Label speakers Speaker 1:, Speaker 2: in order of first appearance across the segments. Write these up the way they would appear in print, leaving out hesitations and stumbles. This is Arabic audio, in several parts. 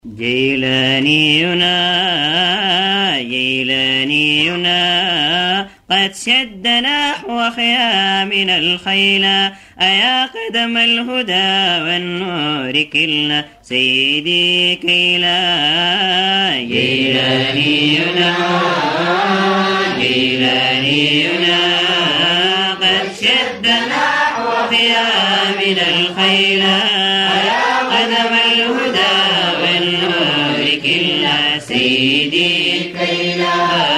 Speaker 1: جيلانينا قد شد نحو خيام الخيلا أيا قدم الهدى والنور كلنا سيدي كيلا جيلانينا قد شد نحو خيام الخيلا أيا قدم الهدى والنور كلنا سيدي كيلا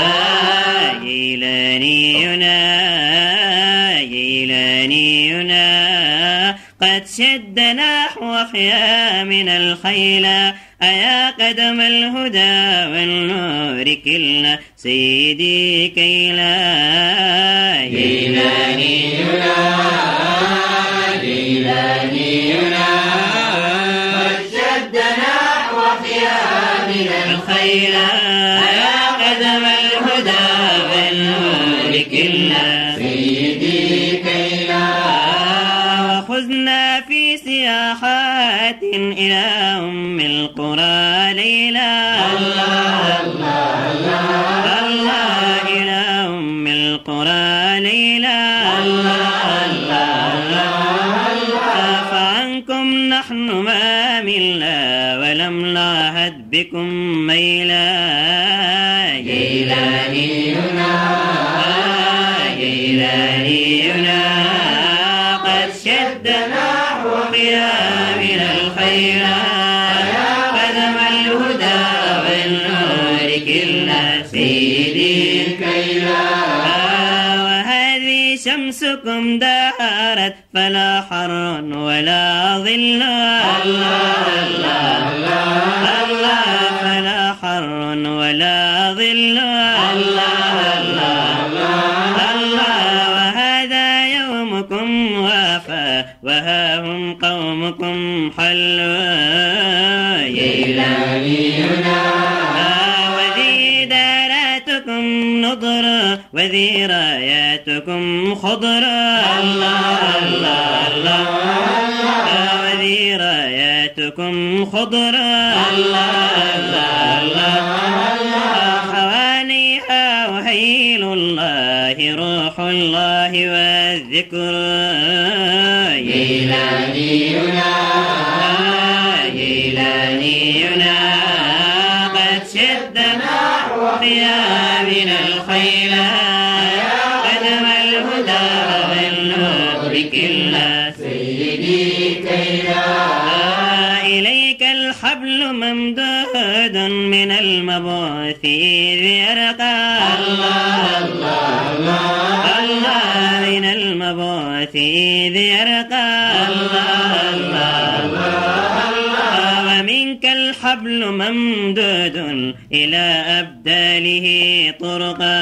Speaker 1: جيلانينا قد شد نحو خيام الخيلا أيا قدم الهدى والنور كلنا سيدي كيلا جيلانينا قد شد نحو خيام الخيلا أيا قدم الهدى والنور كلنا سيدي كيلا وخذنا في سياحات إلى أم القرى ليلا الله إلى أم القرى ليلا فعنكم نحن ما ملنا ولم نعهد بكم ميلا جيلانينا قد شد نحو خيام الخيلا أيا قدم الهدى والنور كلنا سيدي كيلا وهذه شمسكم دارت فلا حر ولا ظل فلا حر ولا ظل وهذا يومكم وافى وها هم قومكم حلوا جيلانينا وذي داراتكم نضر وذي راياتكم خضر وذي راياتكم خضر حوانيها وهيل الله روح الله والذكر جيلانينا قد شد نحو خيام الخيلا أيا قدم الهدى والنور كلنا سيدي كيلا إليك الحبل ممدود من المبعوث إذ يرقى من المبعوث إذ يرقى ومنك الحبل ممدود إلى أبداله طرقا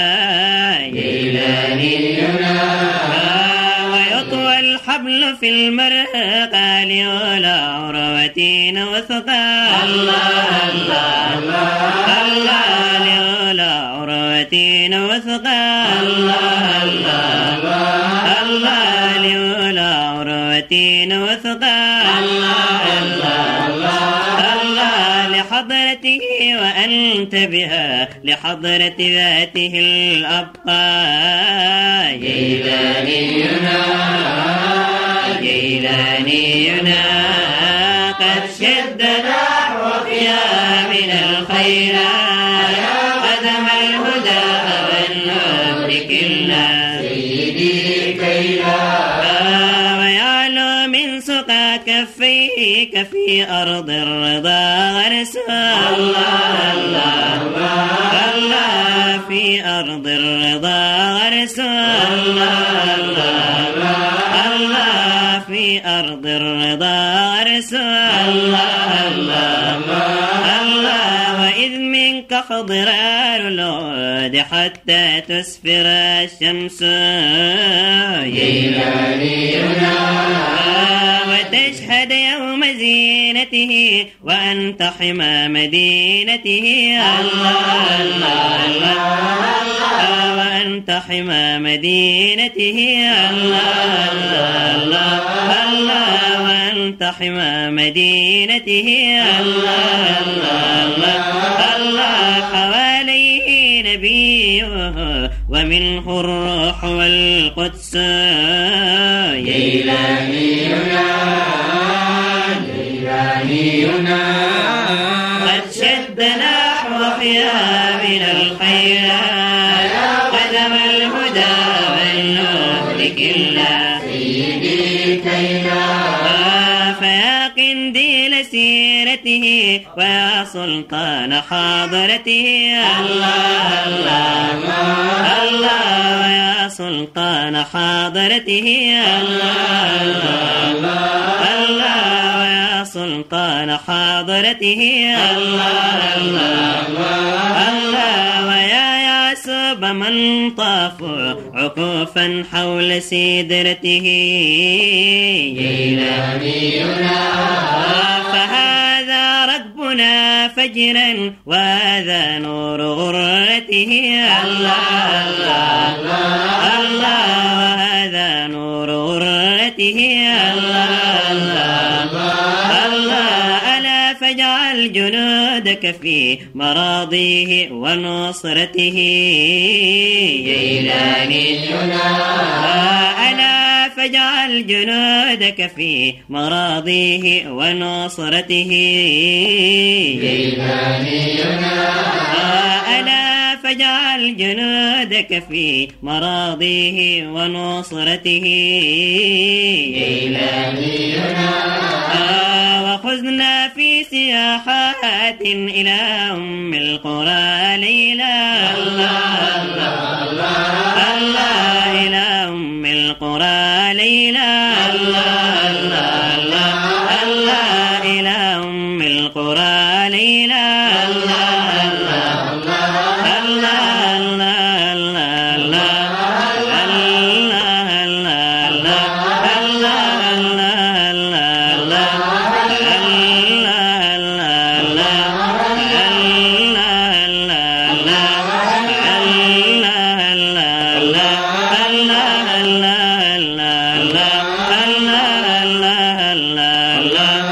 Speaker 1: جيلانينا ويطوى الحبل في المرقى لولا عروتين وثقا لولا عروتين وثقا لولا عروتين وثقا لحضرته وأنت بها لحضرة ذاته الأبقى جيلانينا قد شد نحو خيام الخيلا أيا قدم الهدى والنور كلنا سيدي كيلا ويعلو من سقى كفيك في أرض الرضا غرسا في أرض الرضا غرسا في أرض الرضا غرسا وإذ منك خضرار العود حتى تسفر الشمس جيلانينا وتشهد يوم زينته وأنت حمى مدينته وأنت حمى مدينته وأنت وأنت حمى مدينته. الله الله الله الله حواليه نبيه ومنه الروح والقدس.
Speaker 2: جيلانينا جيلانينا
Speaker 1: قد شد نحو أحياء من الخيرات قدم الهدى والنور كلا
Speaker 2: سيدي كيلا.
Speaker 1: فيا قنديل سيرته ويا سلطان حاضرته. الله الله الله ويا سلطان حاضرته. الله الله ويا سلطان حاضرته. الله الله ويا يعسب من طافوا عكوفا حول سدرته.
Speaker 2: جيلانينا
Speaker 1: فهذا ربنا فجرا وهذا نور غرته. الله الله الله وهذا نور غرته. الله الله ألا فاجعل جنودك في مراضيه ونصرته.
Speaker 2: جيلانينا
Speaker 1: ألا فاجعل جنودك في مراضيه ونصرته.
Speaker 2: جيلانينا
Speaker 1: ألا فاجعل جنودك في مراضيه ونصرته.
Speaker 2: جيلانينا
Speaker 1: وخذنا في سياحات إلى أم القرى ليلا. الله الله إلى أم القرى ليلا. الله الله إلى أم القرى ليلا. الله الله